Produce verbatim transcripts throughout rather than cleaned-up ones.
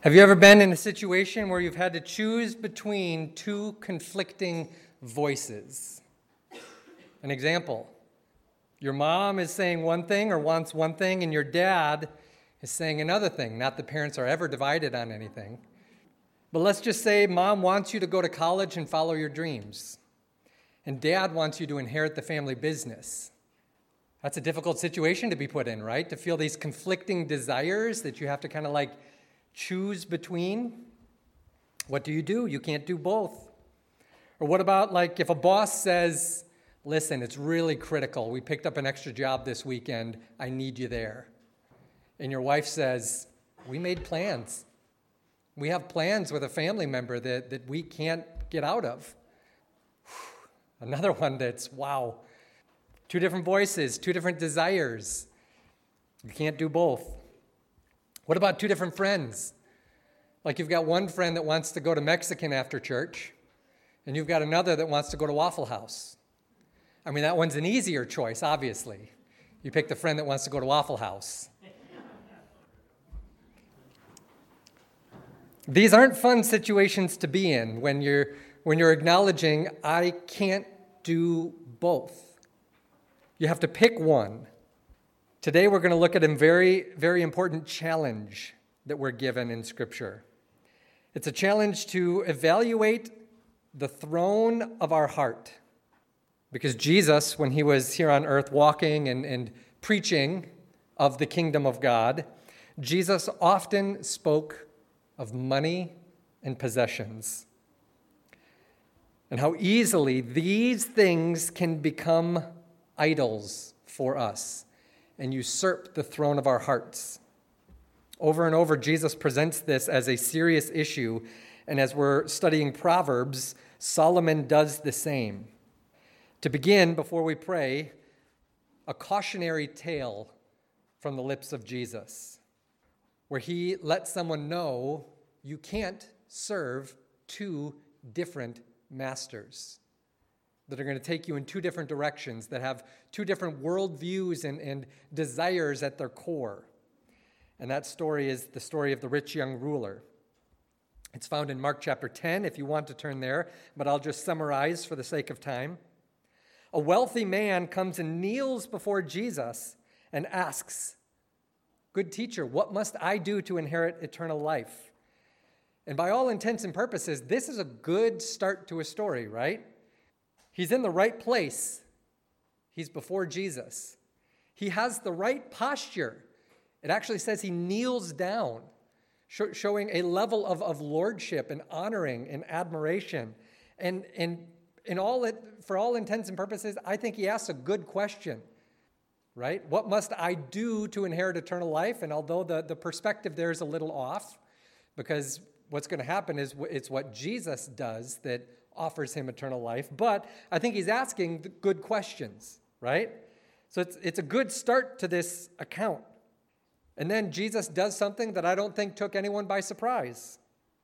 Have you ever been in a situation where you've had to choose between two conflicting voices? An example, your mom is saying one thing or wants one thing, and your dad is saying another thing. Not that parents are ever divided on anything. But let's just say mom wants you to go to college and follow your dreams, and dad wants you to inherit the family business. That's a difficult situation to be put in, right? To feel these conflicting desires that you have to kind of like choose between. What do you do? You can't do both. Or what about like if a boss says, listen, it's really critical. We picked up an extra job this weekend. I need you there. And your wife says, we made plans. We have plans with a family member that, that we can't get out of. Another one that's, wow, two different voices, two different desires. You can't do both. What about two different friends? Like you've got one friend that wants to go to Mexican after church, and you've got another that wants to go to Waffle House. I mean, that one's an easier choice, obviously. You pick the friend that wants to go to Waffle House. These aren't fun situations to be in when you're when you're acknowledging, I can't do both. You have to pick one. Today we're going to look at a very, very important challenge that we're given in Scripture. It's a challenge to evaluate the throne of our heart. Because Jesus, when he was here on earth walking and, and preaching of the kingdom of God, Jesus often spoke of money and possessions, and how easily these things can become idols for us and usurp the throne of our hearts. Over and over, Jesus presents this as a serious issue, and as we're studying Proverbs, Solomon does the same. To begin, before we pray, a cautionary tale from the lips of Jesus, where he lets someone know you can't serve two different masters that are going to take you in two different directions, that have two different worldviews and, and desires at their core. And that story is the story of the rich young ruler. It's found in Mark chapter ten, if you want to turn there, but I'll just summarize for the sake of time. A wealthy man comes and kneels before Jesus and asks, "Good teacher, what must I do to inherit eternal life?" And by all intents and purposes, this is a good start to a story, right? He's in the right place. He's before Jesus. He has the right posture. It actually says he kneels down, showing a level of, of lordship and honoring and admiration. And, and in all it, for all intents and purposes, I think he asks a good question, right? What must I do to inherit eternal life? And although the, the perspective there is a little off, because what's going to happen is it's what Jesus does that offers him eternal life. But I think he's asking the good questions, right? So it's it's a good start to this account. And then Jesus does something that I don't think took anyone by surprise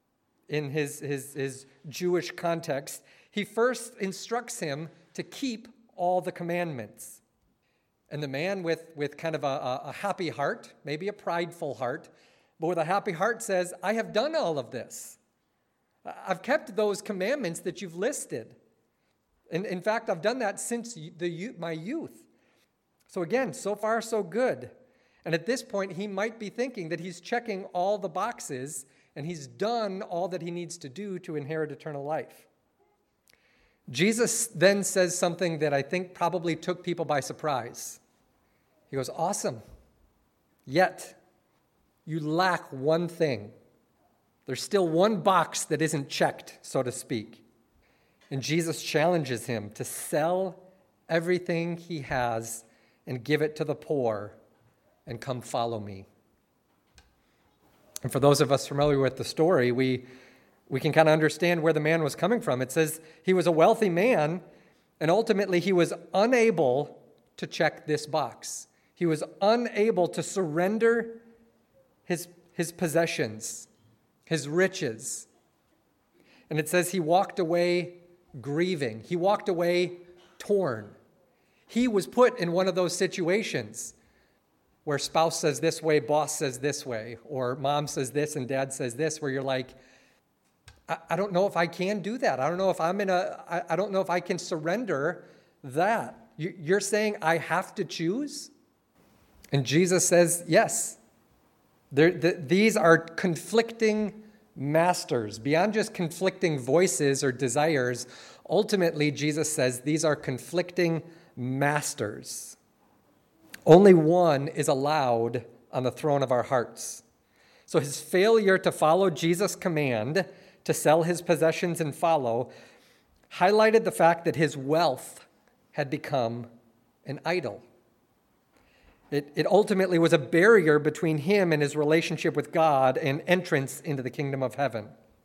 in his, his, his Jewish context. He first instructs him to keep all the commandments. And the man with, with kind of a, a happy heart, maybe a prideful heart, but with a happy heart says, I have done all of this. I've kept those commandments that you've listed. And in fact, I've done that since the, my youth. So again, so far so good. And at this point, he might be thinking that he's checking all the boxes and he's done all that he needs to do to inherit eternal life. Jesus then says something that I think probably took people by surprise. He goes, awesome. Yet, you lack one thing. There's still one box that isn't checked, so to speak. And Jesus challenges him to sell everything he has and give it to the poor and come follow me. And for those of us familiar with the story, we, we can kind of understand where the man was coming from. It says he was a wealthy man, and ultimately he was unable to check this box. He was unable to surrender his, his possessions, his riches. And it says he walked away grieving. He walked away torn. He was put in one of those situations where spouse says this way, boss says this way, or mom says this and dad says this, where you're like, I, I don't know if I can do that. I don't know if I'm in a, I, I don't know if I can surrender that. You, you're saying I have to choose? And Jesus says, yes. There, the, these are conflicting masters. Beyond just conflicting voices or desires, ultimately, Jesus says these are conflicting masters. Only one is allowed on the throne of our hearts. So his failure to follow Jesus' command to sell his possessions and follow highlighted the fact that his wealth had become an idol. It, it ultimately was a barrier between him and his relationship with God and entrance into the kingdom of heaven.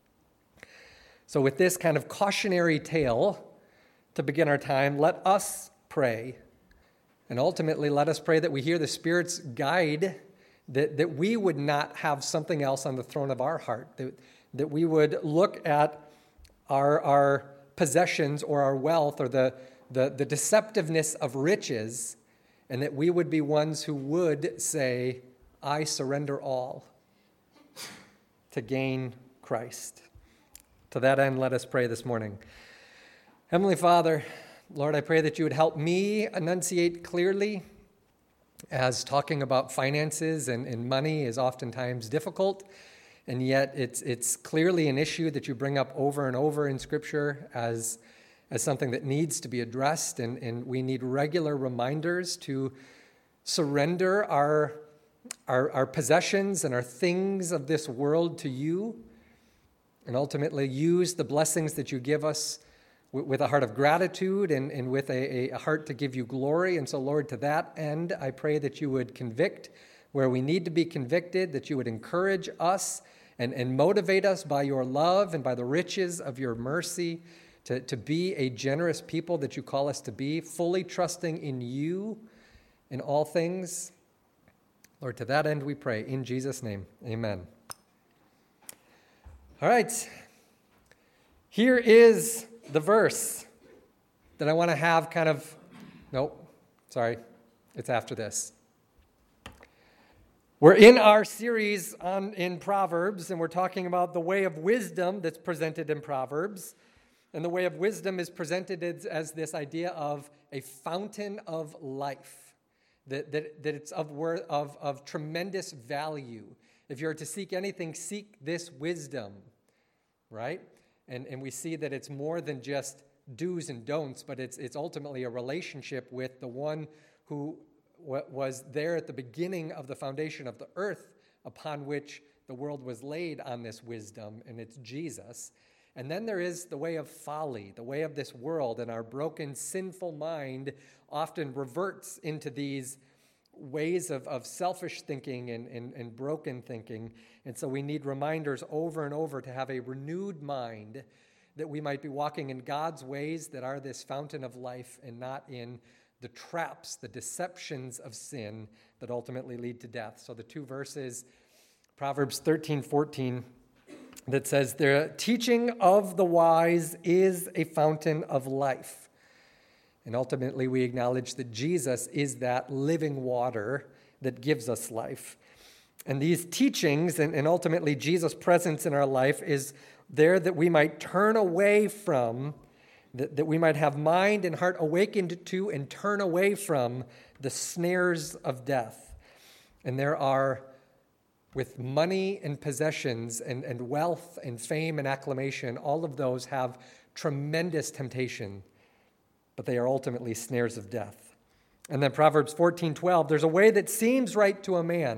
So with this kind of cautionary tale to begin our time, let us pray. And ultimately, let us pray that we hear the Spirit's guide, that, that we would not have something else on the throne of our heart, that, that we would look at our, our possessions or our wealth or the, the, the deceptiveness of riches, and that we would be ones who would say, I surrender all to gain Christ. To that end, let us pray this morning. Heavenly Father, Lord, I pray that you would help me enunciate clearly, as talking about finances and, and money is oftentimes difficult, and yet it's it's clearly an issue that you bring up over and over in Scripture as, as something that needs to be addressed, and, and we need regular reminders to surrender our, our, our possessions and our things of this world to you, and ultimately use the blessings that you give us with a heart of gratitude and, and with a, a heart to give you glory. And so, Lord, to that end, I pray that you would convict where we need to be convicted, that you would encourage us and, and motivate us by your love and by the riches of your mercy to, to be a generous people that you call us to be, fully trusting in you in all things. Lord, to that end we pray. In Jesus' name, amen. All right. Here is the verse that I want to have kind of, nope, sorry, it's after this. We're in our series on in Proverbs, and we're talking about the way of wisdom that's presented in Proverbs. And the way of wisdom is presented as, as this idea of a fountain of life, that, that, that it's of, of, of tremendous value. If you're to seek anything, seek this wisdom, right? And and we see that it's more than just do's and don'ts, but it's it's ultimately a relationship with the one who w- was there at the beginning of the foundation of the earth, upon which the world was laid on this wisdom, and it's Jesus. And then there is the way of folly, the way of this world, and our broken, sinful mind often reverts into these ways of, of selfish thinking and, and, and broken thinking. And so we need reminders over and over to have a renewed mind, that we might be walking in God's ways that are this fountain of life, and not in the traps, the deceptions of sin that ultimately lead to death. So the two verses, Proverbs thirteen fourteen, that says, the teaching of the wise is a fountain of life. And ultimately, we acknowledge that Jesus is that living water that gives us life. And these teachings, and, and ultimately Jesus' presence in our life, is there that we might turn away from, that, that we might have mind and heart awakened to and turn away from the snares of death. And there are, with money and possessions and, and wealth and fame and acclamation, all of those have tremendous temptation, but they are ultimately snares of death. And then Proverbs fourteen twelve, there's a way that seems right to a man.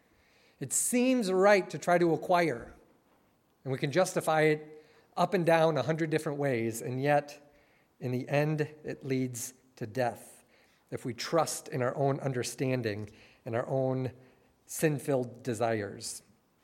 It seems right to try to acquire. And we can justify it up and down a hundred different ways, and yet, in the end, it leads to death if we trust in our own understanding and our own sin-filled desires.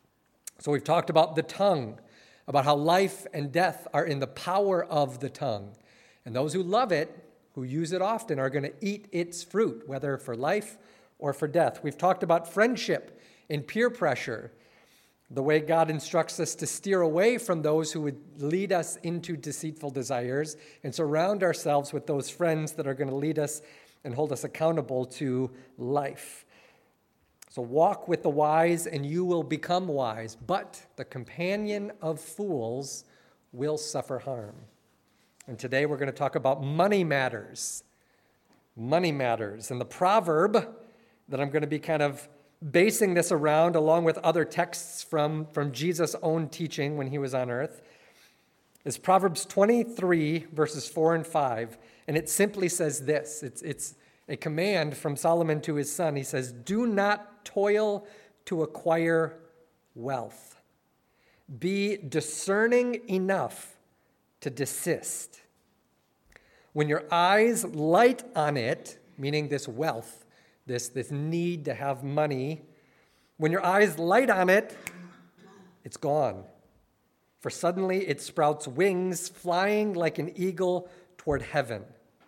So we've talked about the tongue, about how life and death are in the power of the tongue. And those who love it, who use it often, are going to eat its fruit, whether for life or for death. We've talked about friendship and peer pressure, the way God instructs us to steer away from those who would lead us into deceitful desires and surround ourselves with those friends that are going to lead us and hold us accountable to life. So walk with the wise and you will become wise, but the companion of fools will suffer harm. And today we're going to talk about money matters. Money matters. And the proverb that I'm going to be kind of basing this around, along with other texts from, from Jesus' own teaching when he was on earth, is Proverbs twenty-three, verses four and five. And it simply says this. It's, it's a command from Solomon to his son. He says, "Do not toil to acquire wealth. Be discerning enough to desist. When your eyes light on it," meaning this wealth, this, this need to have money, "when your eyes light on it, it's gone. For suddenly it sprouts wings, flying like an eagle toward heaven."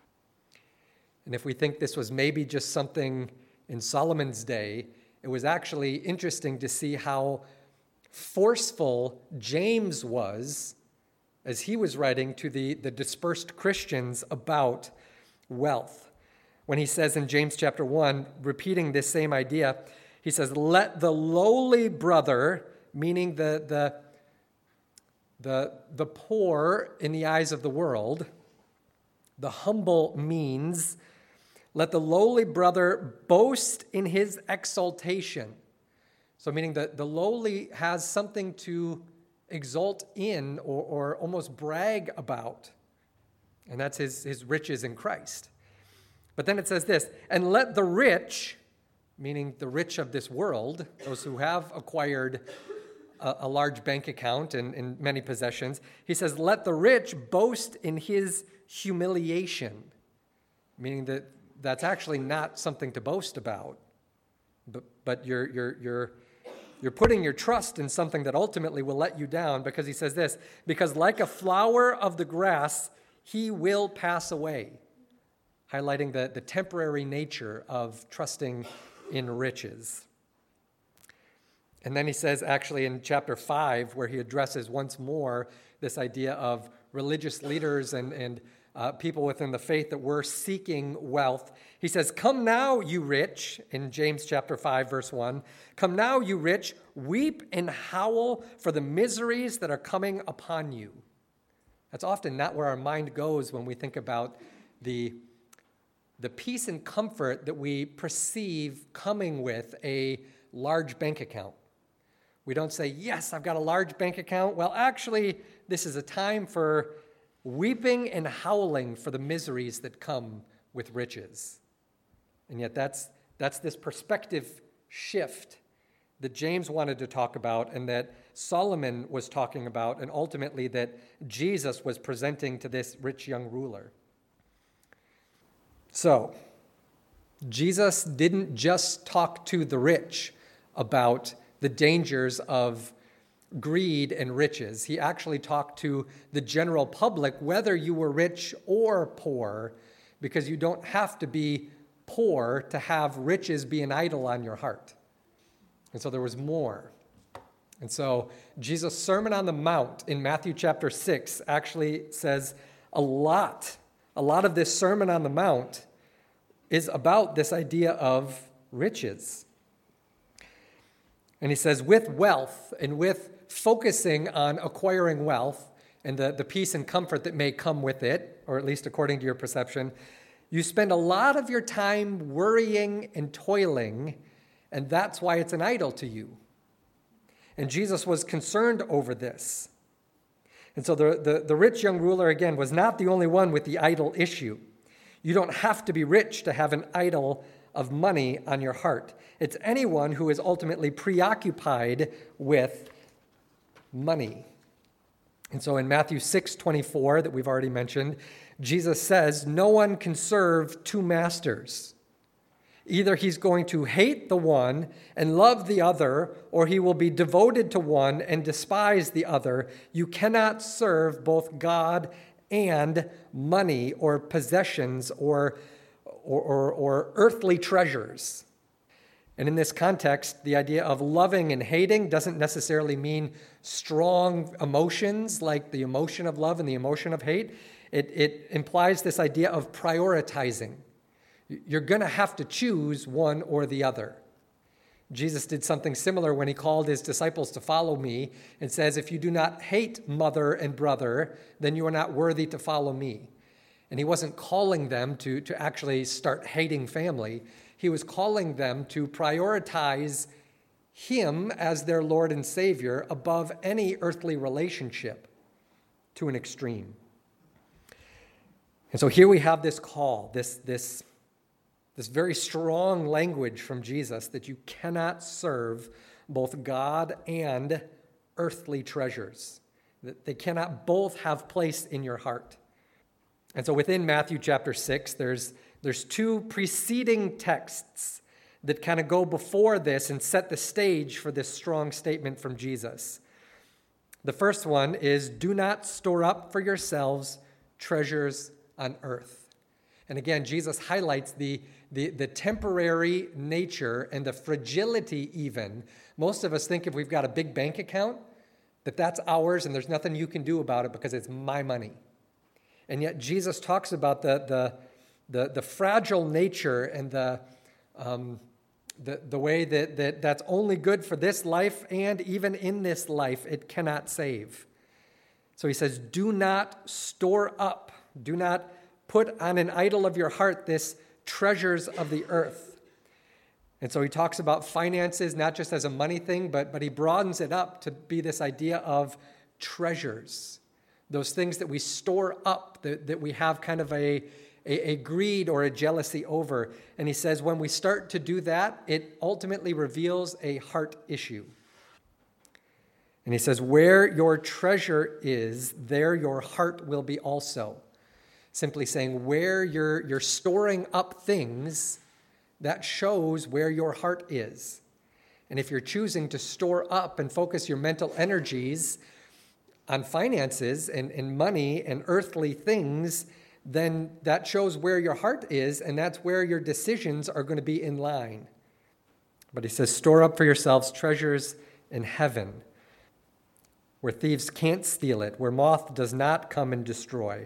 And if we think this was maybe just something in Solomon's day, it was actually interesting to see how forceful James was as he was writing to the, the dispersed Christians about wealth. When he says in James chapter one, repeating this same idea, he says, "Let the lowly brother," meaning the, the, the, the poor in the eyes of the world, the humble means, "let the lowly brother boast in his exaltation." So meaning that the lowly has something to exalt in or, or almost brag about. And that's his, his riches in Christ. But then it says this, "and let the rich," meaning the rich of this world, those who have acquired a, a large bank account and, and many possessions, he says, "let the rich boast in his humiliation," meaning that that's actually not something to boast about, but but you're you're you're you're putting your trust in something that ultimately will let you down, because he says this, "because like a flower of the grass, he will pass away," highlighting the, the temporary nature of trusting in riches. And then he says, actually in chapter five, where he addresses once more this idea of religious leaders and, and uh, people within the faith that were seeking wealth. He says, "Come now, you rich," in James chapter five, verse one, "come now, you rich, weep and howl for the miseries that are coming upon you." That's often not where our mind goes when we think about the, the peace and comfort that we perceive coming with a large bank account. We don't say, "Yes, I've got a large bank account." Well, actually, this is a time for weeping and howling for the miseries that come with riches. And yet that's that's this perspective shift that James wanted to talk about and that Solomon was talking about, and ultimately that Jesus was presenting to this rich young ruler. So, Jesus didn't just talk to the rich about the dangers of greed and riches. He actually talked to the general public, whether you were rich or poor, because you don't have to be poor to have riches be an idol on your heart. And so there was more. And so Jesus' Sermon on the Mount in Matthew chapter six actually says a lot. A lot of this Sermon on the Mount is about this idea of riches. And he says, with wealth and with focusing on acquiring wealth and the, the peace and comfort that may come with it, or at least according to your perception, you spend a lot of your time worrying and toiling, and that's why it's an idol to you. And Jesus was concerned over this. And so the, the, the rich young ruler, again, was not the only one with the idol issue. You don't have to be rich to have an idol of money on your heart. It's anyone who is ultimately preoccupied with money. And so in Matthew six twenty-four, that we've already mentioned, Jesus says, "No one can serve two masters. Either he's going to hate the one and love the other, or he will be devoted to one and despise the other. You cannot serve both God and money or possessions or, or, or, or earthly treasures." And in this context, the idea of loving and hating doesn't necessarily mean strong emotions like the emotion of love and the emotion of hate. It, it implies this idea of prioritizing. You're going to have to choose one or the other. Jesus did something similar when he called his disciples to follow me and says, if you do not hate mother and brother, then you are not worthy to follow me. And he wasn't calling them to, to actually start hating family. He was calling them to prioritize him as their Lord and Savior above any earthly relationship to an extreme. And so here we have this call, this, this, this very strong language from Jesus that you cannot serve both God and earthly treasures, that they cannot both have place in your heart. And so within Matthew chapter six, there's, there's two preceding texts that kind of go before this and set the stage for this strong statement from Jesus. The first one is, do not store up for yourselves treasures on earth. And again, Jesus highlights the, the, the temporary nature and the fragility even. Most of us think if we've got a big bank account, that that's ours and there's nothing you can do about it because it's my money. And yet Jesus talks about the the the, the fragile nature and the, um, the the way that, that that's only good for this life, and even in this life it cannot save. So he says, do not store up, do not put on an idol of your heart this treasures of the earth. And so he talks about finances not just as a money thing, but, but he broadens it up to be this idea of treasures. Those things that we store up, that, that we have kind of a, a, a greed or a jealousy over. And he says when we start to do that, it ultimately reveals a heart issue. And he says, where your treasure is, there your heart will be also. Simply saying where you're, you're storing up things, that shows where your heart is. And if you're choosing to store up and focus your mental energies on finances and, and money and earthly things, then that shows where your heart is, and that's where your decisions are going to be in line. But he says, store up for yourselves treasures in heaven, where thieves can't steal it, where moth does not come and destroy.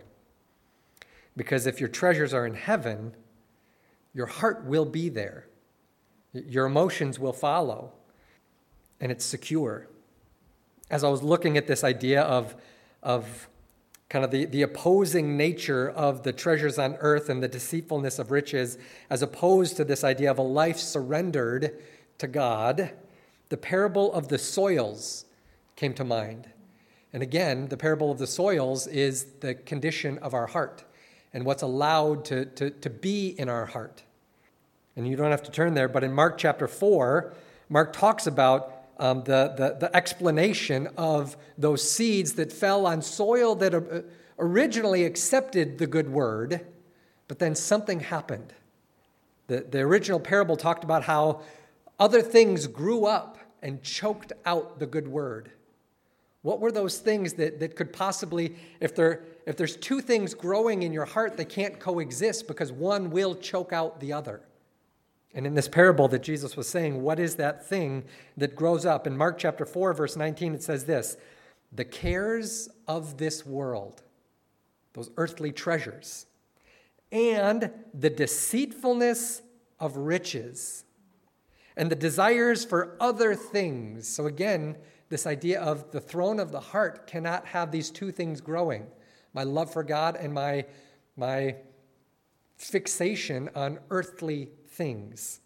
Because if your treasures are in heaven, your heart will be there. Your emotions will follow, and it's secure. As I was looking at this idea of, of kind of the, the opposing nature of the treasures on earth and the deceitfulness of riches, as opposed to this idea of a life surrendered to God, the parable of the soils came to mind. And again, the parable of the soils is the condition of our heart and what's allowed to, to, to be in our heart. And you don't have to turn there, but in Mark chapter four, Mark talks about Um, the, the, the explanation of those seeds that fell on soil that originally accepted the good word, but then something happened. The, the original parable talked about how other things grew up and choked out the good word. What were those things that, that could possibly, if, there, if there's two things growing in your heart, they can't coexist because one will choke out the other. And in this parable that Jesus was saying, what is that thing that grows up? In Mark chapter four, verse nineteen, it says this, the cares of this world, those earthly treasures, and the deceitfulness of riches, and the desires for other things. So again, this idea of the throne of the heart cannot have these two things growing, my love for God and my, my fixation on earthly things.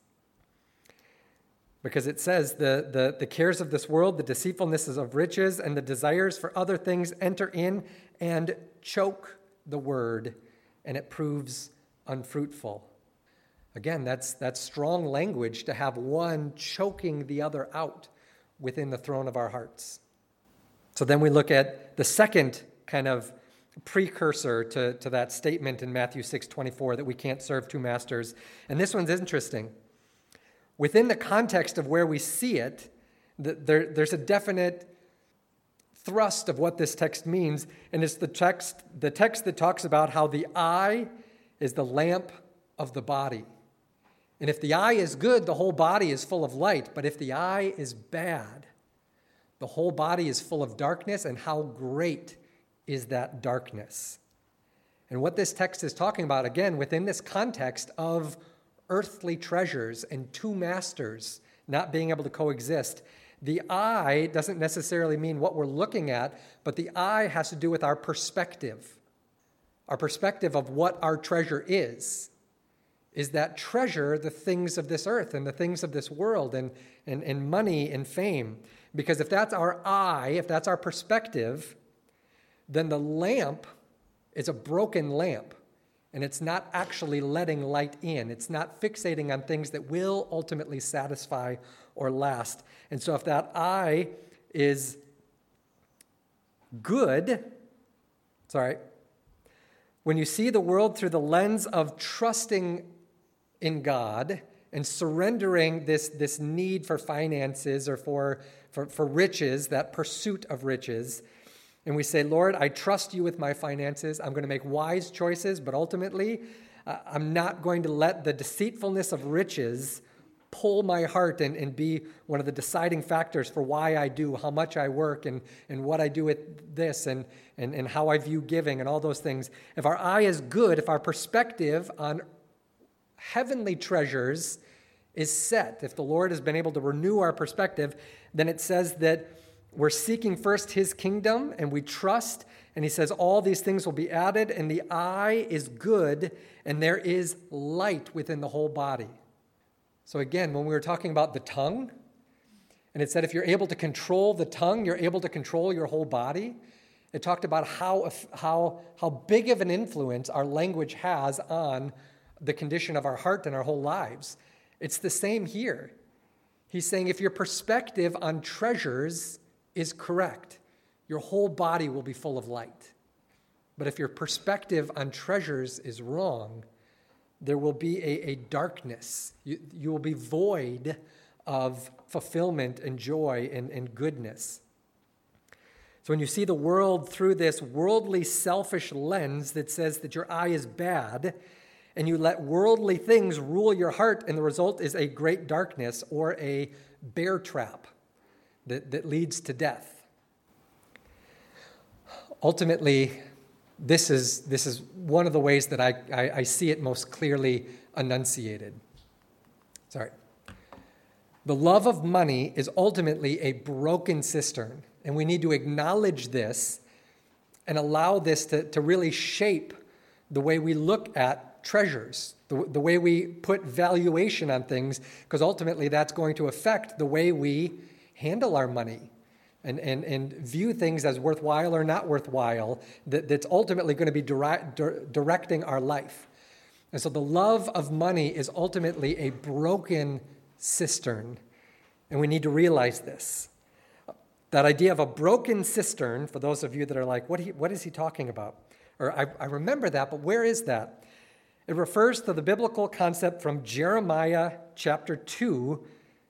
Because it says the, the, the cares of this world, the deceitfulnesses of riches, and the desires for other things enter in and choke the word, and it proves unfruitful. Again, that's, that's strong language to have one choking the other out within the throne of our hearts. So then we look at the second kind of precursor to, to that statement in Matthew six twenty-four that we can't serve two masters. And this one's interesting. Within the context of where we see it, the, there, there's a definite thrust of what this text means, and it's the text, the text that talks about how the eye is the lamp of the body. And if the eye is good, the whole body is full of light. But if the eye is bad, the whole body is full of darkness, and how great is that darkness. And what this text is talking about, again, within this context of earthly treasures and two masters, not being able to coexist. The eye doesn't necessarily mean what we're looking at, but the eye has to do with our perspective. Our perspective of what our treasure is. Is that treasure the things of this earth and the things of this world and, and, and money and fame? Because if that's our eye, if that's our perspective, then the lamp is a broken lamp. And it's not actually letting light in. It's not fixating on things that will ultimately satisfy or last. And so if that eye is good, sorry, when you see the world through the lens of trusting in God and surrendering this, this need for finances or for, for, for riches, that pursuit of riches, and we say, Lord, I trust you with my finances. I'm going to make wise choices, but ultimately, uh, I'm not going to let the deceitfulness of riches pull my heart and, and be one of the deciding factors for why I do, how much I work, and, and what I do with this, and, and, and how I view giving, and all those things. If our eye is good, if our perspective on heavenly treasures is set, if the Lord has been able to renew our perspective, then it says that we're seeking first his kingdom, and we trust, and he says all these things will be added, and the eye is good, and there is light within the whole body. So again, when we were talking about the tongue, and it said if you're able to control the tongue, you're able to control your whole body. It talked about how, how, how big of an influence our language has on the condition of our heart and our whole lives. It's the same here. He's saying if your perspective on treasures is correct, your whole body will be full of light. But if your perspective on treasures is wrong, there will be a, a darkness. You, you will be void of fulfillment and joy and, and goodness. So when you see the world through this worldly, selfish lens that says that your eye is bad, and you let worldly things rule your heart, and the result is a great darkness or a bear trap that, that leads to death. Ultimately, this is, this is one of the ways that I, I, I see it most clearly enunciated. Sorry. The love of money is ultimately a broken cistern, and we need to acknowledge this and allow this to, to really shape the way we look at treasures, the, the way we put valuation on things, because ultimately that's going to affect the way we handle our money and, and, and view things as worthwhile or not worthwhile, that, that's ultimately going to be direct, di- directing our life. And so the love of money is ultimately a broken cistern, and we need to realize this. That idea of a broken cistern, for those of you that are like, what, he, what is he talking about? Or I, I remember that, but where is that? It refers to the biblical concept from Jeremiah chapter two.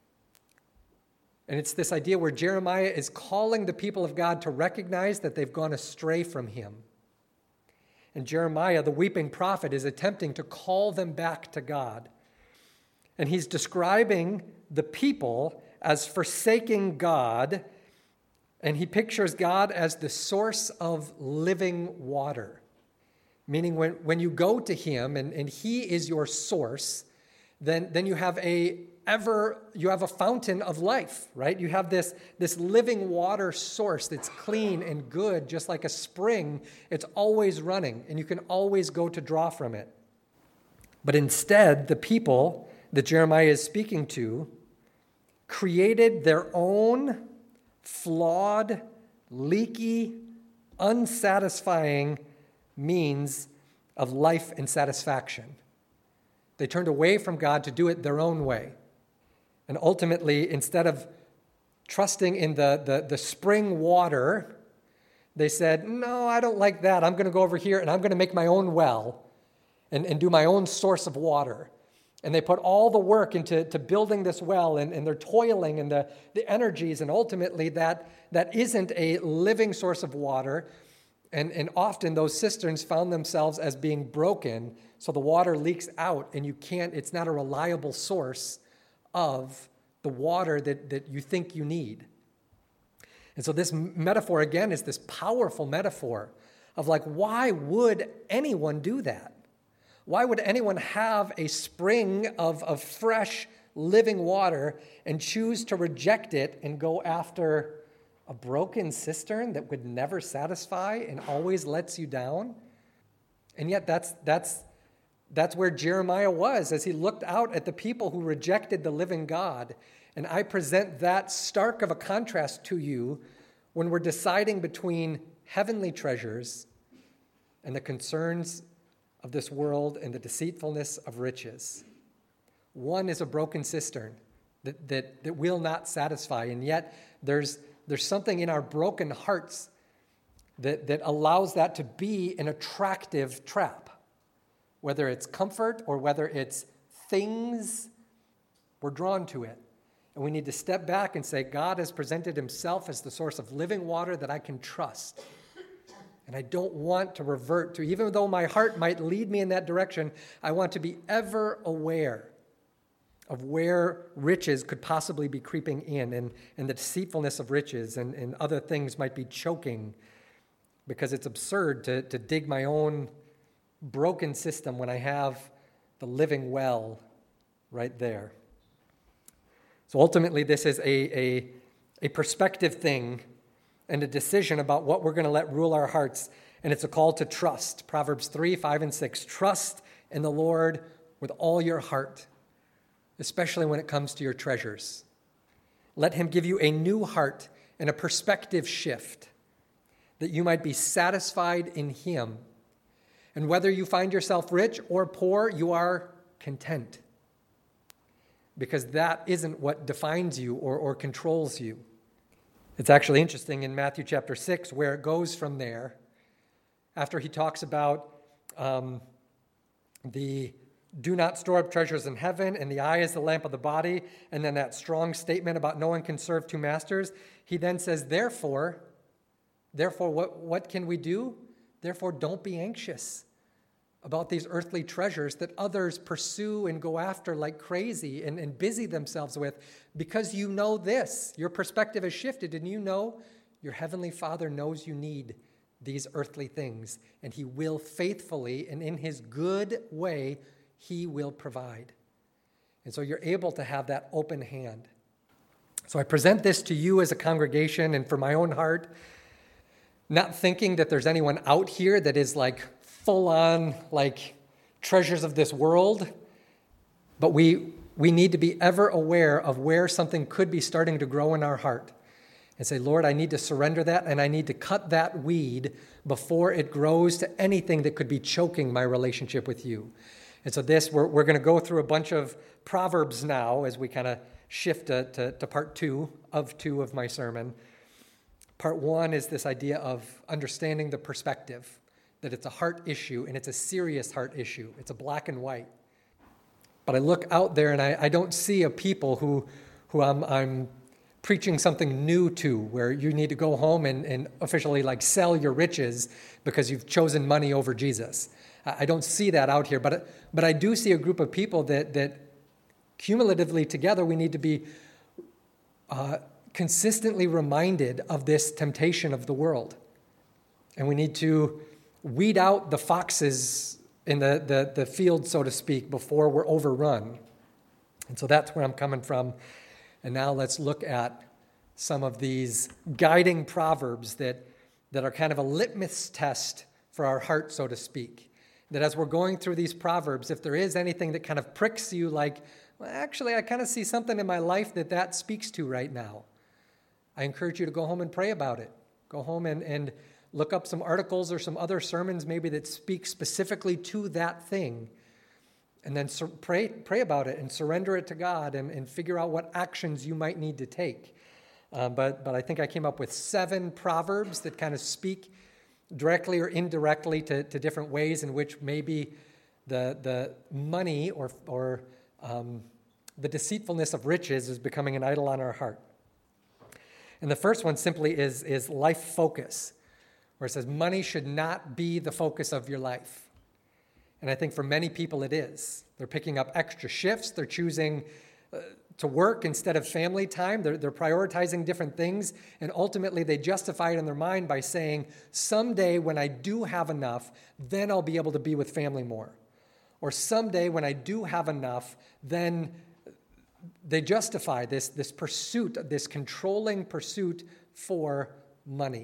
And it's this idea where Jeremiah is calling the people of God to recognize that they've gone astray from him. And Jeremiah, the weeping prophet, is attempting to call them back to God. And he's describing the people as forsaking God, and he pictures God as the source of living water. Meaning when, when you go to him and, and he is your source, then, then you have a ever you have a fountain of life, right? You have this, this living water source that's clean and good, just like a spring. It's always running, and you can always go to draw from it. But instead, the people that Jeremiah is speaking to created their own flawed, leaky, unsatisfying means of life and satisfaction. They turned away from God to do it their own way. And ultimately, instead of trusting in the, the, the spring water, they said, no, I don't like that. I'm going to go over here and I'm going to make my own well and, and do my own source of water. And they put all the work into to building this well, and, and they're toiling and the, the energies, and ultimately that, that isn't a living source of water. And, and often those cisterns found themselves as being broken, so the water leaks out, and you can't, it's not a reliable source of the water that, that you think you need. And so this metaphor, again, is this powerful metaphor of like, why would anyone do that? Why would anyone have a spring of, of fresh, living water and choose to reject it and go after a broken cistern that would never satisfy and always lets you down? And yet that's that's that's where Jeremiah was as he looked out at the people who rejected the living God. And I present that stark of a contrast to you when we're deciding between heavenly treasures and the concerns of this world and the deceitfulness of riches. One is a broken cistern that, that, that will not satisfy, and yet there's, there's something in our broken hearts that, that allows that to be an attractive trap. Whether it's comfort or whether it's things, we're drawn to it. And we need to step back and say, God has presented himself as the source of living water that I can trust. And I don't want to revert to, even though my heart might lead me in that direction, I want to be ever aware of where riches could possibly be creeping in and, and the deceitfulness of riches and, and other things might be choking, because it's absurd to, to dig my own broken system when I have the living well right there. So ultimately, this is a, a, a perspective thing and a decision about what we're going to let rule our hearts, and it's a call to trust. Proverbs three, five, and six. Trust in the Lord with all your heart, especially when it comes to your treasures. Let him give you a new heart and a perspective shift, that you might be satisfied in him. And whether you find yourself rich or poor, you are content, because that isn't what defines you or, or controls you. It's actually interesting in Matthew chapter six where it goes from there, after he talks about um, the do not store up treasures in heaven, and the eye is the lamp of the body, and then that strong statement about no one can serve two masters. He then says, therefore, therefore, what, what can we do? Therefore, don't be anxious about these earthly treasures that others pursue and go after like crazy and, and busy themselves with, because you know this. Your perspective has shifted, and you know your heavenly Father knows you need these earthly things, and he will faithfully and in his good way, he will provide. And so you're able to have that open hand. So I present this to you as a congregation and for my own heart, not thinking that there's anyone out here that is like full on like treasures of this world, but we we need to be ever aware of where something could be starting to grow in our heart and say, Lord, I need to surrender that, and I need to cut that weed before it grows to anything that could be choking my relationship with you. And so this, we're, we're going to go through a bunch of Proverbs now as we kind of shift to, to, to part two of two of my sermon. Part one is this idea of understanding the perspective, that it's a heart issue, and it's a serious heart issue. It's a black and white. But I look out there, and I, I don't see a people who, who I'm, I'm preaching something new to, where you need to go home and, and officially like sell your riches because you've chosen money over Jesus. I don't see that out here, but but I do see a group of people that that cumulatively together we need to be uh, consistently reminded of this temptation of the world, and we need to weed out the foxes in the the, the field, so to speak, before we're overrun. And so that's where I'm coming from. And now let's look at some of these guiding proverbs that that are kind of a litmus test for our heart, so to speak. That as we're going through these Proverbs, if there is anything that kind of pricks you like, well, actually, I kind of see something in my life that that speaks to right now, I encourage you to go home and pray about it. Go home and, and look up some articles or some other sermons maybe that speak specifically to that thing, and then sur- pray pray about it and surrender it to God and, and figure out what actions you might need to take. Uh, but, but I think I came up with seven Proverbs that kind of speak directly or indirectly to, to different ways in which maybe the the money or or um, the deceitfulness of riches is becoming an idol on our heart. And the first one simply is, is life focus, where it says money should not be the focus of your life. And I think for many people it is. They're picking up extra shifts. They're choosing uh, to work instead of family time. They're, they're prioritizing different things, and ultimately they justify it in their mind by saying, someday when I do have enough, then I'll be able to be with family more. Or someday when I do have enough, then they justify this, this pursuit, this controlling pursuit for money.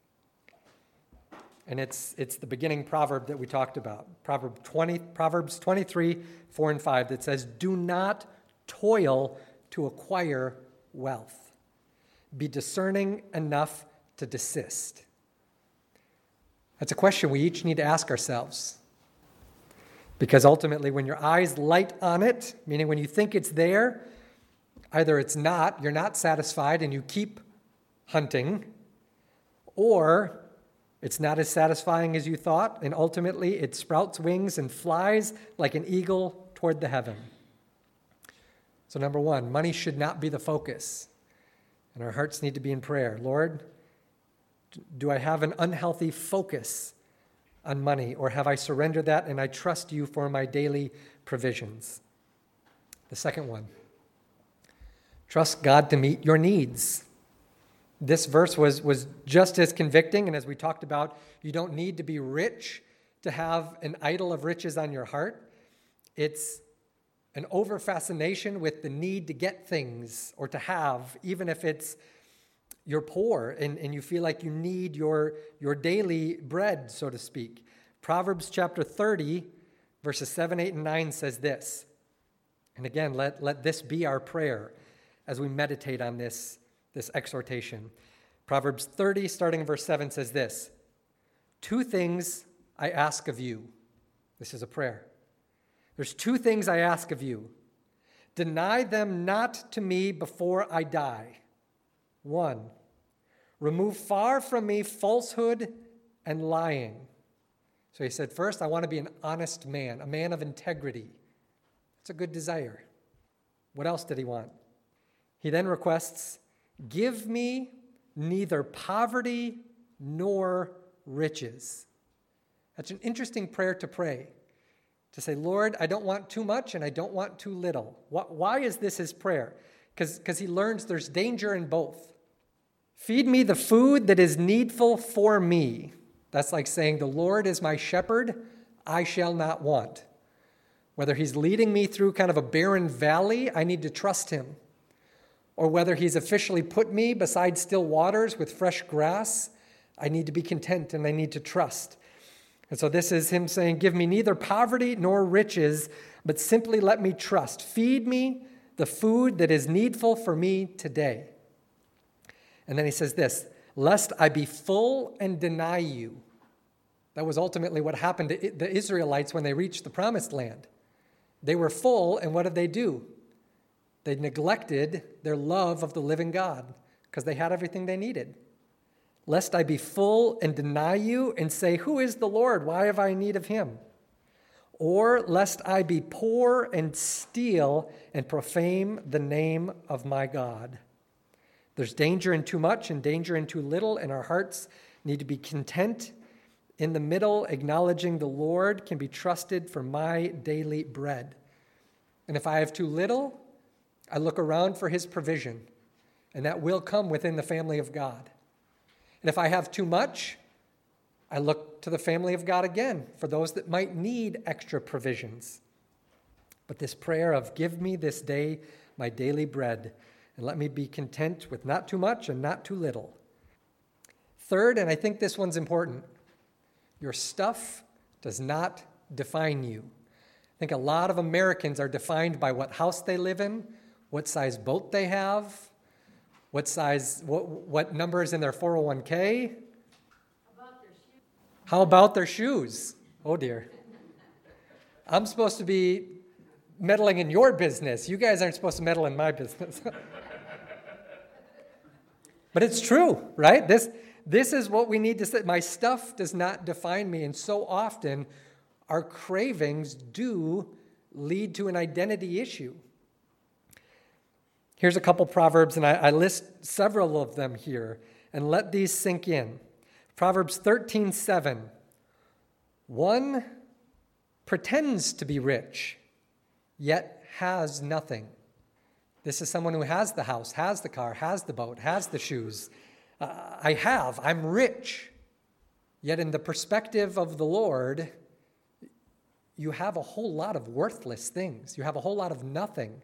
And it's it's the beginning proverb that we talked about. Proverb twenty, Proverbs twenty-three, four and five, that says, "Do not toil to acquire wealth. Be discerning enough to desist." That's a question we each need to ask ourselves. Because ultimately, when your eyes light on it, meaning when you think it's there, either it's not, you're not satisfied and you keep hunting, or it's not as satisfying as you thought, and ultimately it sprouts wings and flies like an eagle toward the heaven. So number one, money should not be the focus, and our hearts need to be in prayer. Lord, do I have an unhealthy focus on money, or have I surrendered that and I trust you for my daily provisions? The second one, trust God to meet your needs. This verse was, was just as convicting, and as we talked about, you don't need to be rich to have an idol of riches on your heart. It's an over-fascination with the need to get things or to have, even if it's you're poor and, and you feel like you need your, your daily bread, so to speak. Proverbs chapter thirty, verses seven, eight, and nine says this. And again, let, let this be our prayer as we meditate on this, this exhortation. Proverbs thirty, starting in verse seven, says this. Two things I ask of you. This is a prayer. There's two things I ask of you. Deny them not to me before I die. One, remove far from me falsehood and lying. So he said, first, I want to be an honest man, a man of integrity. It's a good desire. What else did he want? He then requests, give me neither poverty nor riches. That's an interesting prayer to pray. To say, Lord, I don't want too much and I don't want too little. Why is this his prayer? Because he learns there's danger in both. Feed me the food that is needful for me. That's like saying, the Lord is my shepherd, I shall not want. Whether he's leading me through kind of a barren valley, I need to trust him. Or whether he's officially put me beside still waters with fresh grass, I need to be content and I need to trust. And so this is him saying, give me neither poverty nor riches, but simply let me trust. Feed me the food that is needful for me today. And then he says this, lest I be full and deny you. That was ultimately what happened to the Israelites when they reached the promised land. They were full, and what did they do? They neglected their love of the living God because they had everything they needed. Lest I be full and deny you and say, who is the Lord? Why have I need of him? Or lest I be poor and steal and profane the name of my God. There's danger in too much and danger in too little, and our hearts need to be content in the middle, acknowledging the Lord can be trusted for my daily bread. And if I have too little, I look around for his provision, and that will come within the family of God. And if I have too much, I look to the family of God again for those that might need extra provisions. But this prayer of give me this day my daily bread, and let me be content with not too much and not too little. Third, and I think this one's important, your stuff does not define you. I think a lot of Americans are defined by what house they live in, what size boat they have, what size, what, what number is in their four oh one k. How about their shoes? How about their shoes? Oh dear. I'm supposed to be meddling in your business. You guys aren't supposed to meddle in my business. But it's true, right? This, this is what we need to say. My stuff does not define me. And so often, our cravings do lead to an identity issue. Here's a couple Proverbs, and I, I list several of them here, and let these sink in. Proverbs thirteen seven. One pretends to be rich, yet has nothing. This is someone who has the house, has the car, has the boat, has the shoes. Uh, I have, I'm rich. Yet in the perspective of the Lord, you have a whole lot of worthless things. You have a whole lot of nothing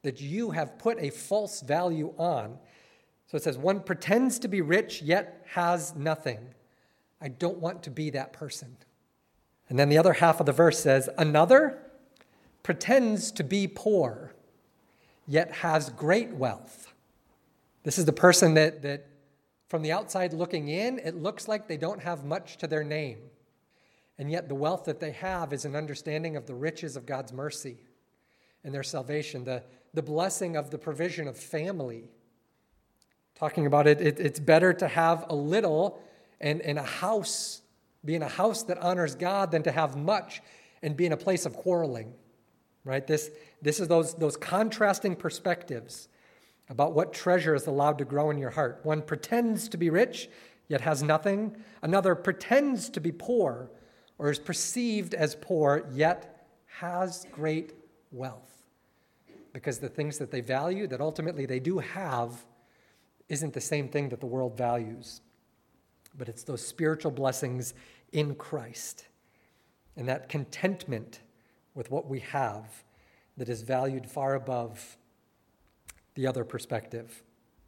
that you have put a false value on. So it says, one pretends to be rich yet has nothing. I don't want to be that person. And then the other half of the verse says, another pretends to be poor yet has great wealth. This is the person that, that from the outside looking in, it looks like they don't have much to their name. And yet the wealth that they have is an understanding of the riches of God's mercy and their salvation, the, the blessing of the provision of family. Talking about it, it it's better to have a little and, and a house, be in a house that honors God than to have much and be in a place of quarreling, right? This, this is those, those contrasting perspectives about what treasure is allowed to grow in your heart. One pretends to be rich, yet has nothing. Another pretends to be poor, or is perceived as poor, yet has great wealth. Because the things that they value, that ultimately they do have, isn't the same thing that the world values. But it's those spiritual blessings in Christ and that contentment with what we have that is valued far above the other perspective.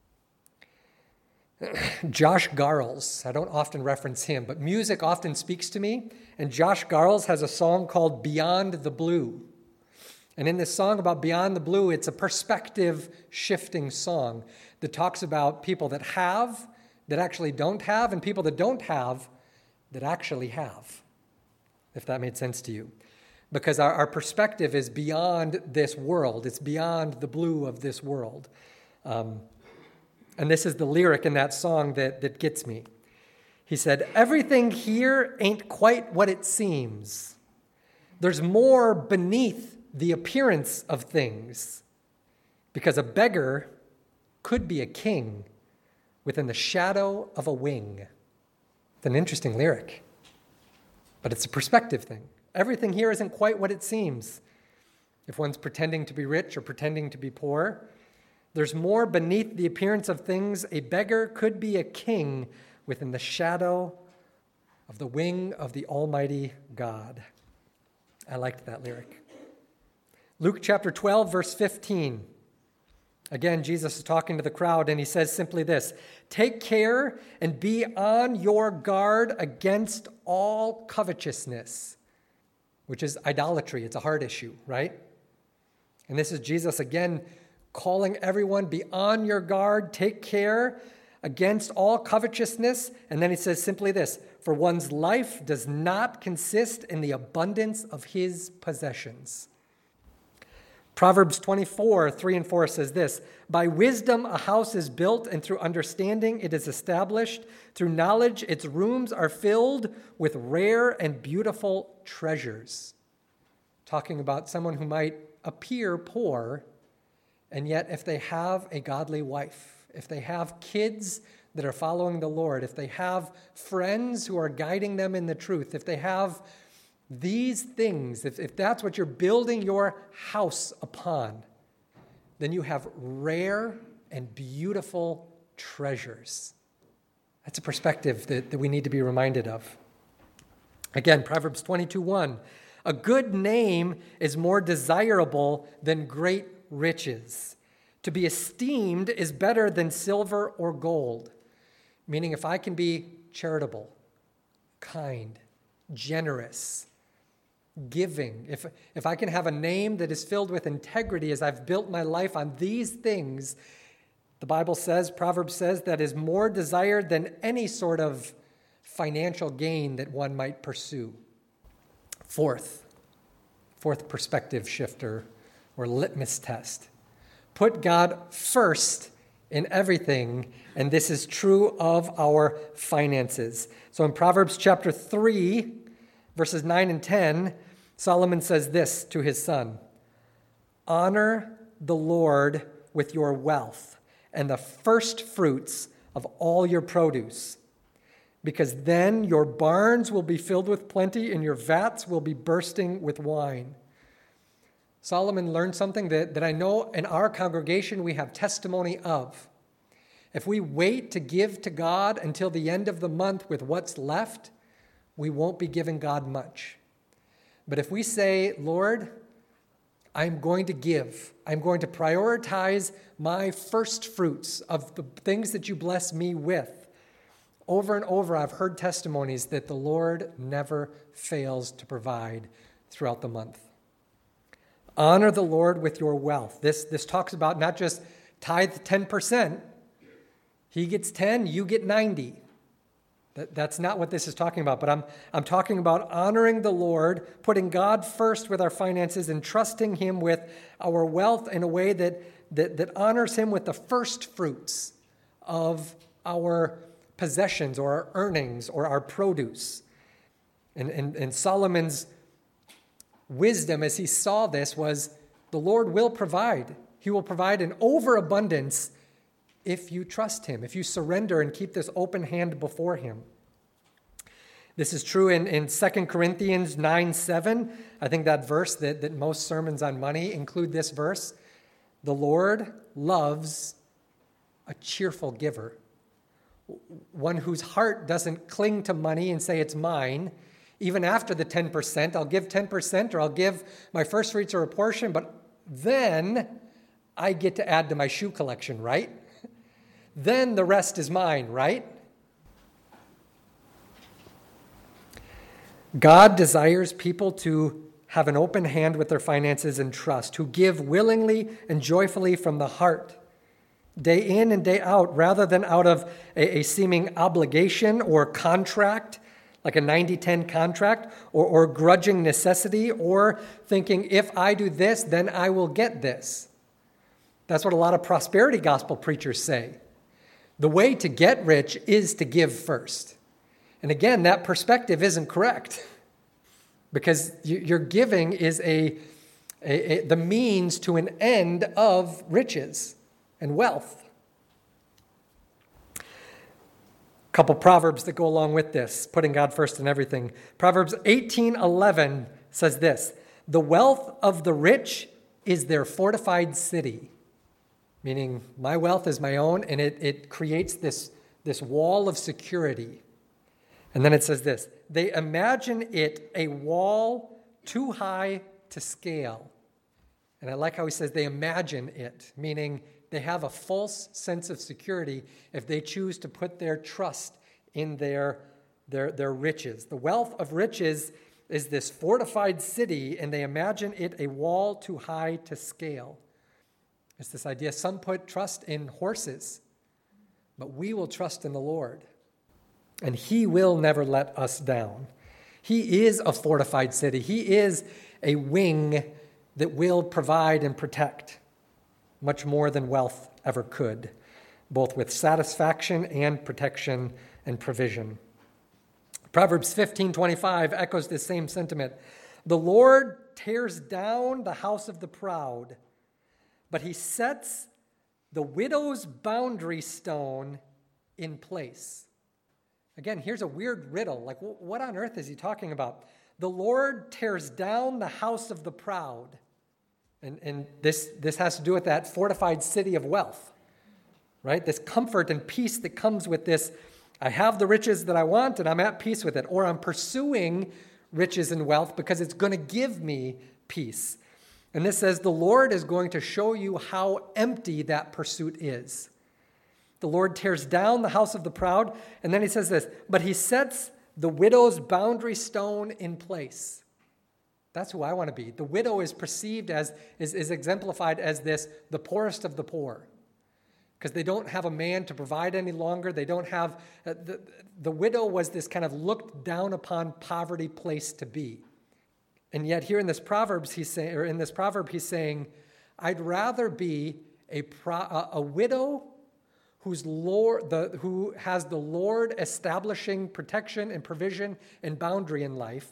Josh Garles, I don't often reference him, but music often speaks to me, and Josh Garles has a song called Beyond the Blue. And in this song about Beyond the Blue, it's a perspective-shifting song that talks about people that have, that actually don't have, and people that don't have, that actually have, if that made sense to you. Because our, our perspective is beyond this world. It's beyond the blue of this world. Um, and this is the lyric in that song that, that gets me. He said, everything here ain't quite what it seems. There's more beneath the appearance of things. Because a beggar could be a king within the shadow of a wing. It's an interesting lyric. But it's a perspective thing. Everything here isn't quite what it seems. If one's pretending to be rich or pretending to be poor, there's more beneath the appearance of things. A beggar could be a king within the shadow of the wing of the Almighty God. I liked that lyric. Luke chapter twelve, verse fifteen. Again, Jesus is talking to the crowd, and he says simply this, take care and be on your guard against all covetousness, which is idolatry. It's a heart issue, right? And this is Jesus again calling everyone, be on your guard, take care against all covetousness. And then he says simply this, for one's life does not consist in the abundance of his possessions. Proverbs twenty-four, three and four says this, by wisdom a house is built, and through understanding it is established. Through knowledge its rooms are filled with rare and beautiful treasures. Talking about someone who might appear poor, and yet if they have a godly wife, if they have kids that are following the Lord, if they have friends who are guiding them in the truth, if they have these things, if, if that's what you're building your house upon, then you have rare and beautiful treasures. That's a perspective that, that we need to be reminded of. Again, Proverbs twenty-two, one, a good name is more desirable than great riches. To be esteemed is better than silver or gold. Meaning if I can be charitable, kind, generous, giving, if, if I can have a name that is filled with integrity as I've built my life on these things, the Bible says, Proverbs says, that is more desired than any sort of financial gain that one might pursue. Fourth, fourth perspective shifter or litmus test. Put God first in everything, and this is true of our finances. So in Proverbs chapter three, verses nine and ten, Solomon says this to his son, honor the Lord with your wealth and the first fruits of all your produce, because then your barns will be filled with plenty and your vats will be bursting with wine. Solomon learned something that, that I know in our congregation we have testimony of. If we wait to give to God until the end of the month with what's left, we won't be giving God much. But if we say, Lord, I'm going to give. I'm going to prioritize my first fruits of the things that you bless me with. Over and over, I've heard testimonies that the Lord never fails to provide throughout the month. Honor the Lord with your wealth. This, this talks about not just tithe ten percent. He gets ten, you get ninety. That, that's not what this is talking about, but I'm, I'm talking about honoring the Lord, putting God first with our finances, and trusting him with our wealth in a way that, that, that honors him with the first fruits of our possessions or our earnings or our produce. And, and, and Solomon's wisdom as he saw this was, the Lord will provide. He will provide an overabundance if you trust him, if you surrender and keep this open hand before him. This is true in, in Second Corinthians nine seven. I think that verse that, that most sermons on money include this verse. The Lord loves a cheerful giver, one whose heart doesn't cling to money and say it's mine. Even after the ten percent, I'll give ten percent or I'll give my first fruits or a portion, but then I get to add to my shoe collection, right? Then the rest is mine, right? God desires people to have an open hand with their finances and trust, who give willingly and joyfully from the heart, day in and day out, rather than out of a, a seeming obligation or contract, like a ninety ten contract, or, or grudging necessity, or thinking, if I do this, then I will get this. That's what a lot of prosperity gospel preachers say. The way to get rich is to give first. And again, that perspective isn't correct, because your giving is a, a, a the means to an end of riches and wealth. A couple proverbs that go along with this, putting God first in everything. Proverbs eighteen eleven says this: the wealth of the rich is their fortified city. Meaning, my wealth is my own, and it, it creates this, this wall of security. And then it says this: they imagine it a wall too high to scale. And I like how he says they imagine it, meaning they have a false sense of security if they choose to put their trust in their, their, their riches. The wealth of riches is this fortified city, and they imagine it a wall too high to scale. It's this idea, some put trust in horses, but we will trust in the Lord, and he will never let us down. He is a fortified city. He is a wing that will provide and protect much more than wealth ever could, both with satisfaction and protection and provision. Proverbs fifteen twenty-five echoes this same sentiment. The Lord tears down the house of the proud, but he sets the widow's boundary stone in place. Again, here's a weird riddle. Like, what on earth is he talking about? The Lord tears down the house of the proud. And, and this, this has to do with that fortified city of wealth, right? This comfort and peace that comes with this. I have the riches that I want, and I'm at peace with it. Or I'm pursuing riches and wealth because it's going to give me peace. And this says the Lord is going to show you how empty that pursuit is. The Lord tears down the house of the proud, and then he says this, but he sets the widow's boundary stone in place. That's who I want to be. The widow is perceived as, is, is exemplified as this, the poorest of the poor, because they don't have a man to provide any longer. They don't have, uh, the, the widow was this kind of looked down upon poverty place to be. And yet here in this Proverbs, he's saying, or in this proverb, he's saying, I'd rather be a, pro, a, a widow whose Lord, the, who has the Lord establishing protection and provision and boundary in life,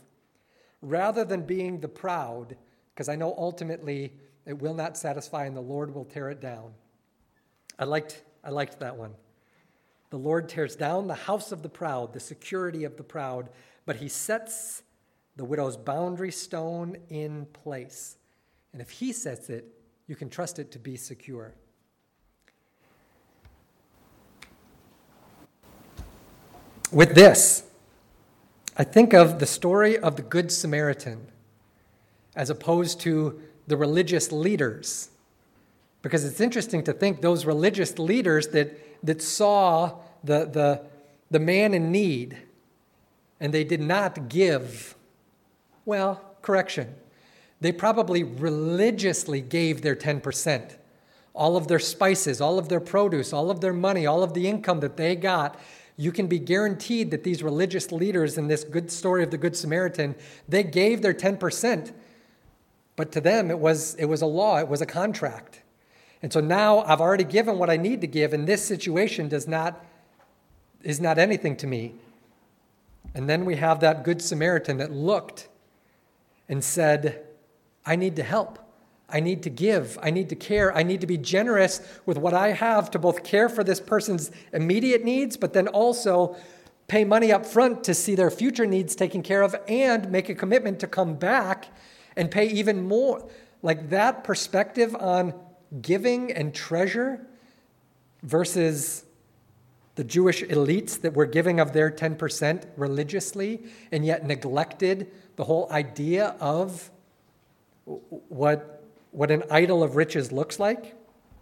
rather than being the proud, because I know ultimately it will not satisfy and the Lord will tear it down. I liked, I liked that one. The Lord tears down the house of the proud, the security of the proud, but he sets the widow's boundary stone in place. And if he sets it, you can trust it to be secure. With this, I think of the story of the Good Samaritan as opposed to the religious leaders. Because it's interesting to think those religious leaders that, that saw the, the, the man in need and they did not give, well, correction. They probably religiously gave their ten percent. All of their spices, all of their produce, all of their money, all of the income that they got. You can be guaranteed that these religious leaders in this good story of the Good Samaritan, they gave their ten percent. But to them, it was, it was a law. It was a contract. And so now I've already given what I need to give, and this situation does not, is not anything to me. And then we have that Good Samaritan that looked and said, I need to help. I need to give. I need to care. I need to be generous with what I have to both care for this person's immediate needs, but then also pay money up front to see their future needs taken care of and make a commitment to come back and pay even more. Like that perspective on giving and treasure versus the Jewish elites that were giving of their ten percent religiously and yet neglected the whole idea of what, what an idol of riches looks like.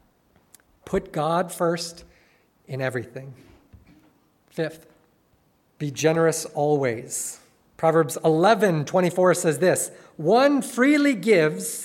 Put God first in everything. Fifth, be generous always. Proverbs eleven twenty-four says this, one freely gives,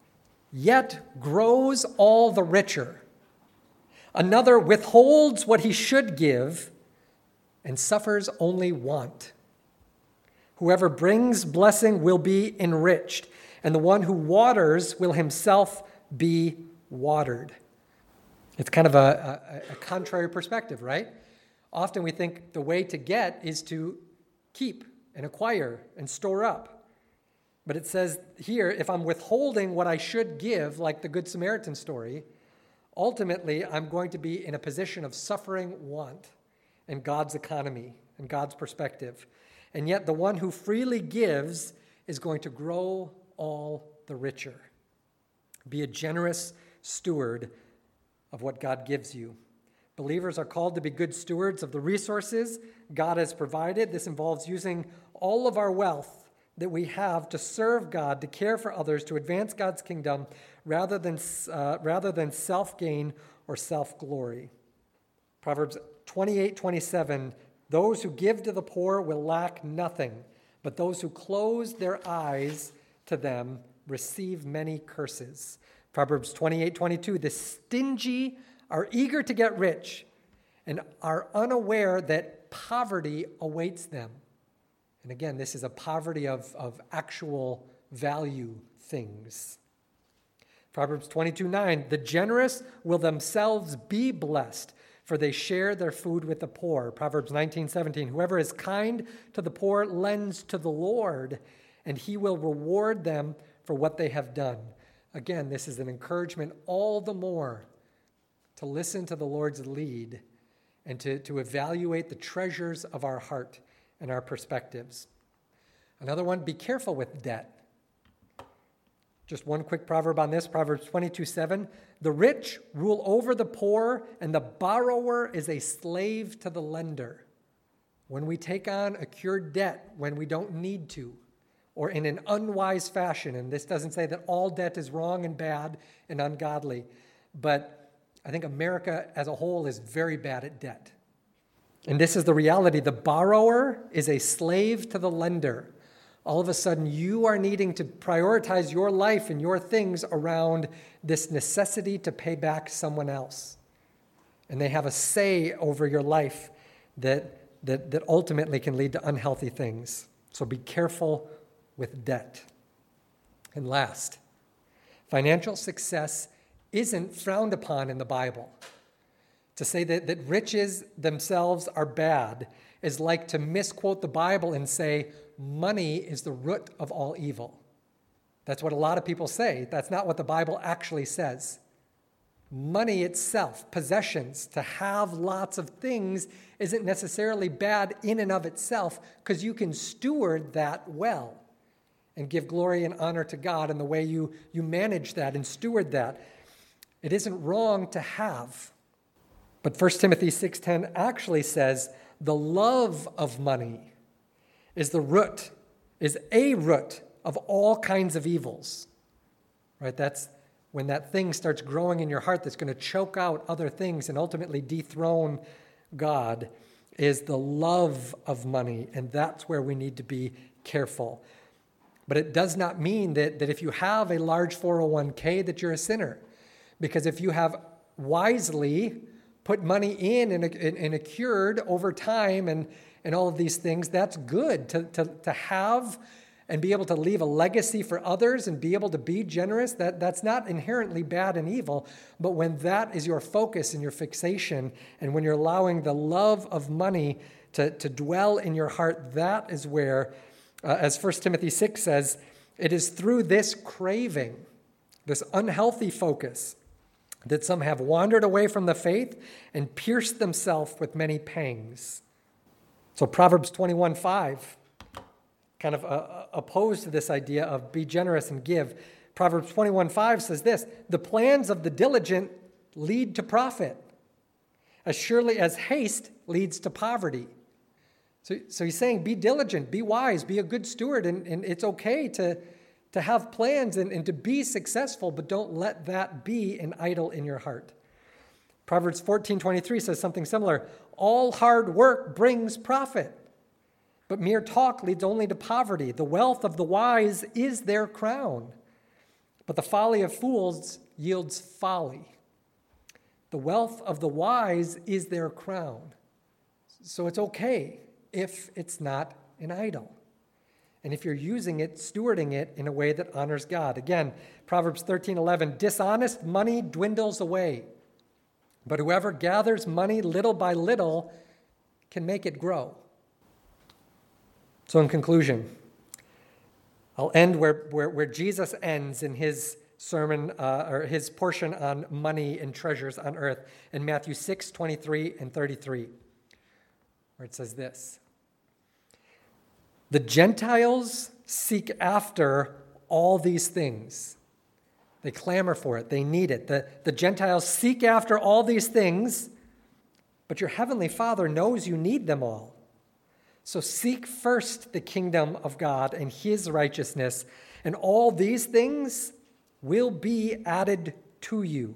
yet grows all the richer. Another withholds what he should give and suffers only want. Whoever brings blessing will be enriched, and the one who waters will himself be watered. It's kind of a, a, a contrary perspective, right? Often we think the way to get is to keep and acquire and store up. But it says here, if I'm withholding what I should give, like the Good Samaritan story, ultimately I'm going to be in a position of suffering want in God's economy and God's perspective. And yet the one who freely gives is going to grow all the richer. Be a generous steward of what God gives you. Believers are called to be good stewards of the resources God has provided. This involves using all of our wealth that we have to serve God, to care for others, to advance God's kingdom, rather than, uh, rather than self-gain or self-glory. Proverbs twenty-eight twenty-seven, those who give to the poor will lack nothing, but those who close their eyes to them receive many curses. Proverbs twenty-eight twenty-two, the stingy are eager to get rich and are unaware that poverty awaits them. And again, this is a poverty of, of actual value things. Proverbs twenty-two nine, the generous will themselves be blessed, for they share their food with the poor. Proverbs nineteen seventeen, whoever is kind to the poor lends to the Lord, and he will reward them for what they have done. Again, this is an encouragement all the more to listen to the Lord's lead and to, to evaluate the treasures of our heart and our perspectives. Another one, be careful with debt. Just one quick proverb on this, Proverbs twenty-two seven. The rich rule over the poor, and the borrower is a slave to the lender. When we take on accrued debt when we don't need to, or in an unwise fashion, and this doesn't say that all debt is wrong and bad and ungodly, but I think America as a whole is very bad at debt. And this is the reality. The borrower is a slave to the lender. All of a sudden, you are needing to prioritize your life and your things around this necessity to pay back someone else. And they have a say over your life that, that, that ultimately can lead to unhealthy things. So be careful with debt. And last, financial success isn't frowned upon in the Bible. To say that, that riches themselves are bad is like to misquote the Bible and say, money is the root of all evil. That's what a lot of people say. That's not what the Bible actually says. Money itself, possessions, to have lots of things isn't necessarily bad in and of itself, because you can steward that well and give glory and honor to God in the way you, you manage that and steward that. It isn't wrong to have. But First Timothy six ten actually says the love of money is the root, is a root of all kinds of evils. right? That's when that thing starts growing in your heart that's going to choke out other things and ultimately dethrone God, is the love of money, and that's where we need to be careful. But it does not mean that, that if you have a large four oh one k that you're a sinner, because if you have wisely put money in and, and, and accrued over time and, and all of these things, that's good to, to, to have and be able to leave a legacy for others and be able to be generous. That, that's not inherently bad and evil, but when that is your focus and your fixation, and when you're allowing the love of money to, to dwell in your heart, that is where, uh, as First Timothy six says, it is through this craving, this unhealthy focus, that some have wandered away from the faith and pierced themselves with many pangs. So Proverbs twenty-one five kind of uh, opposed to this idea of be generous and give. Proverbs twenty-one five says this: the plans of the diligent lead to profit, as surely as haste leads to poverty. So, so he's saying be diligent, be wise, be a good steward, and, and it's okay to, to have plans and, and to be successful, but don't let that be an idol in your heart. Proverbs fourteen twenty-three says something similar: all hard work brings profit, but mere talk leads only to poverty. The wealth of the wise is their crown, but the folly of fools yields folly. The wealth of the wise is their crown. So it's okay if it's not an idol, and if you're using it, stewarding it in a way that honors God. Again, Proverbs thirteen eleven, dishonest money dwindles away, but whoever gathers money little by little can make it grow. So in conclusion, I'll end where, where, where Jesus ends in his sermon, uh, or his portion on money and treasures on earth, in Matthew six twenty-three and thirty-three, where it says this: the Gentiles seek after all these things. They clamor for it. They need it. The, the Gentiles seek after all these things, but your heavenly Father knows you need them all. So seek first the kingdom of God and his righteousness, and all these things will be added to you.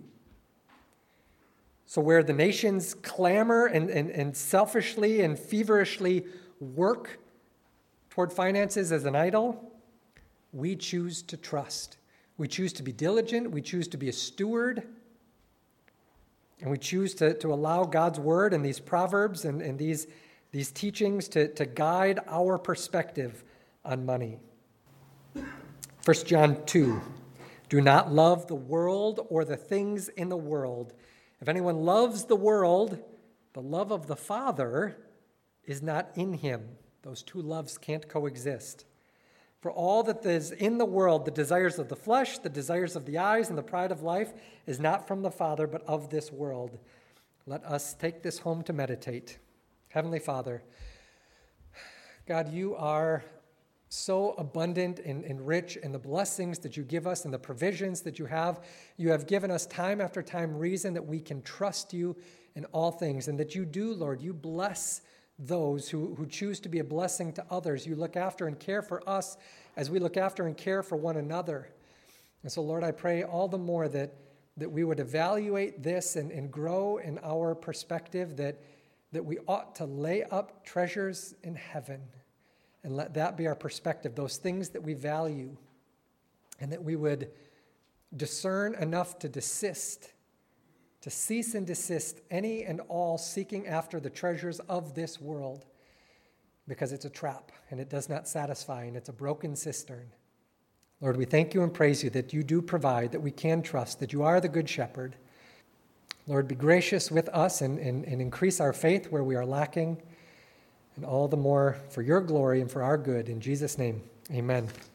So where the nations clamor and, and, and selfishly and feverishly work toward finances as an idol, we choose to trust. We choose to be diligent. We choose to be a steward. And we choose to, to allow God's word and these proverbs and, and these These teachings to, to guide our perspective on money. First John two, do not love the world or the things in the world. If anyone loves the world, the love of the Father is not in him. Those two loves can't coexist. For all that is in the world, the desires of the flesh, the desires of the eyes, and the pride of life, is not from the Father, but of this world. Let us take this home to meditate. Heavenly Father, God, you are so abundant and, and rich in the blessings that you give us and the provisions that you have. You have given us time after time reason that we can trust you in all things, and that you do, Lord, you bless those who, who choose to be a blessing to others. You look after and care for us as we look after and care for one another. And so, Lord, I pray all the more that, that we would evaluate this and, and grow in our perspective, that that we ought to lay up treasures in heaven and let that be our perspective, those things that we value, and that we would discern enough to desist, to cease and desist any and all seeking after the treasures of this world, because it's a trap and it does not satisfy and it's a broken cistern. Lord, we thank you and praise you that you do provide, that we can trust, that you are the good shepherd. Lord, be gracious with us and, and, and increase our faith where we are lacking, and all the more for your glory and for our good. In Jesus' name, amen.